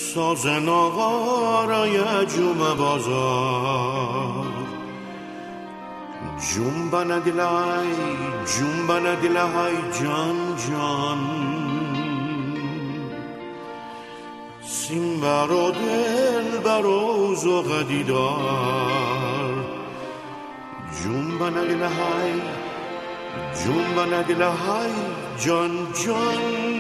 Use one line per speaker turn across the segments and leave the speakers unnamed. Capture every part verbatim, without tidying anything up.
ساز ناغارای جمع بازار جنبن دلای جنبن دلای جان جان سیم برو دل برو زوغ دیدار جنبن دلای جنبن دلای جان جان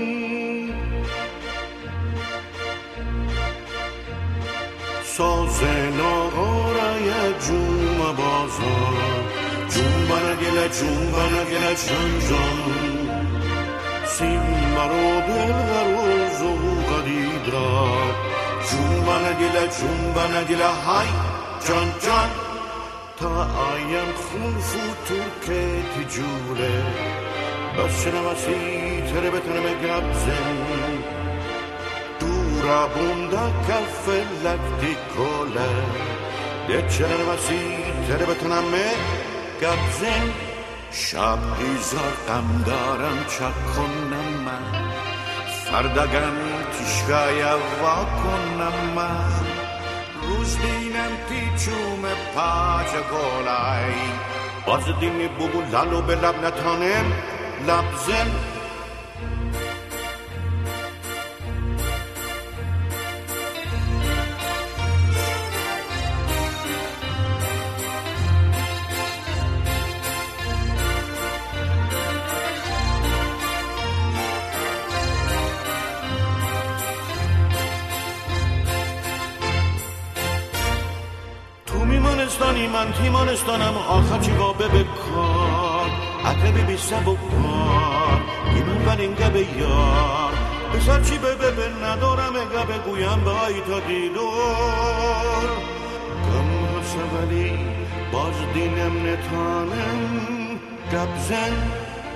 ساز ناغارای جمع بازار جنبن گله جنبن گله جان جان سیم برو دل برو زوغ دیدار جنبن گله جنبن گله های جان جان تا آیم خون فوتو که تجوله بس نمسی تره بتنم گبزن دورا بوندا کفه لکتی کوله ده چنه نمسی تره بتنم گبزن شب ایزار قم دارم چک کنم من فردگم تشگای وا کنم من روز دینم پیچوم پاچ گولای باز دینی بگو لالو به لب نتانم لبزن من تیمانستانم آخر چی وابه بکار عقبی بی سب و کار ایمون بلینگه به یار بسر چی به به ندارم اگه بگویم به آی تا دیدار گم هسته ولی باز دینم نتانم گبزن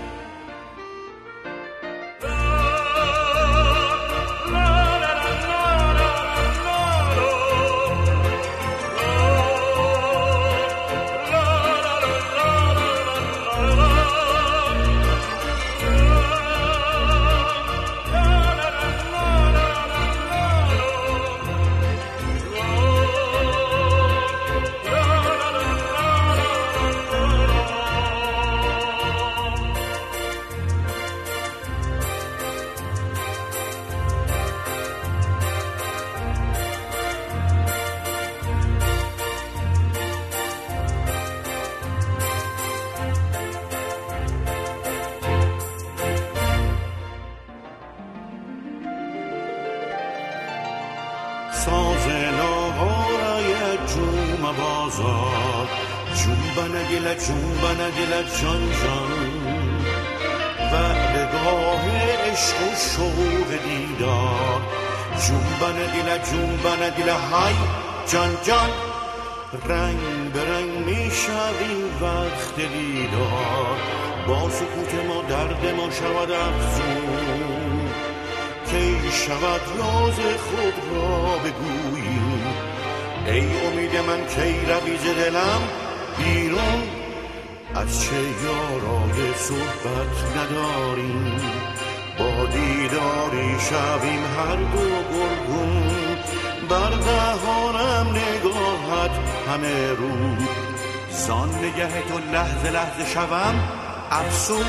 ساز ناغارای جمع بازار جنبن گله جنبن گله جان جان و نگاه عشق و شوق دیدار جنبن گله جنبن گله های جان جان رنگ برنگ میشویم وقت دیدار با سکوت ما درد ما شود افزون کی شود راز خود را بگوییم ای امید من کی روی ز دلم بیرون از چه یارای صحبت نداریم با دیداری شویم هر دو گلگون بر دهانم نگاهت همه رو زان نگه تو لحظه لحظه شوم افسون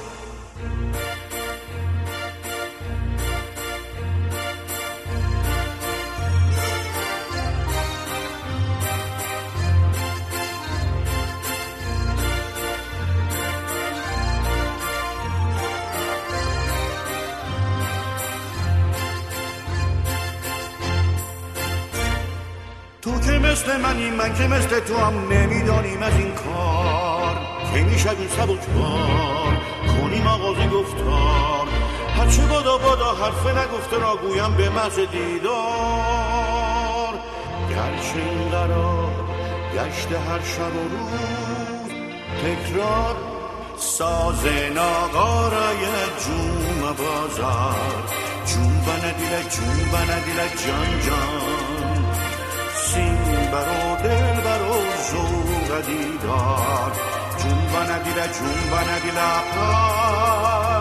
تو که مثل منی من که مثل تو هم نمیدانیم از این کار که میشویم سبکبار کنیم آغاز گفتار هرچه بادا بادا حرف نگفته را گویم به محض دیدار گرچه این قرار گشت هر شب و روز تکرار ساز ناغارای جمع بازار جنبن دل جنبن دل جان جان سیم برو دل برو زوغ دیدار جنبن دل جنبن دل پا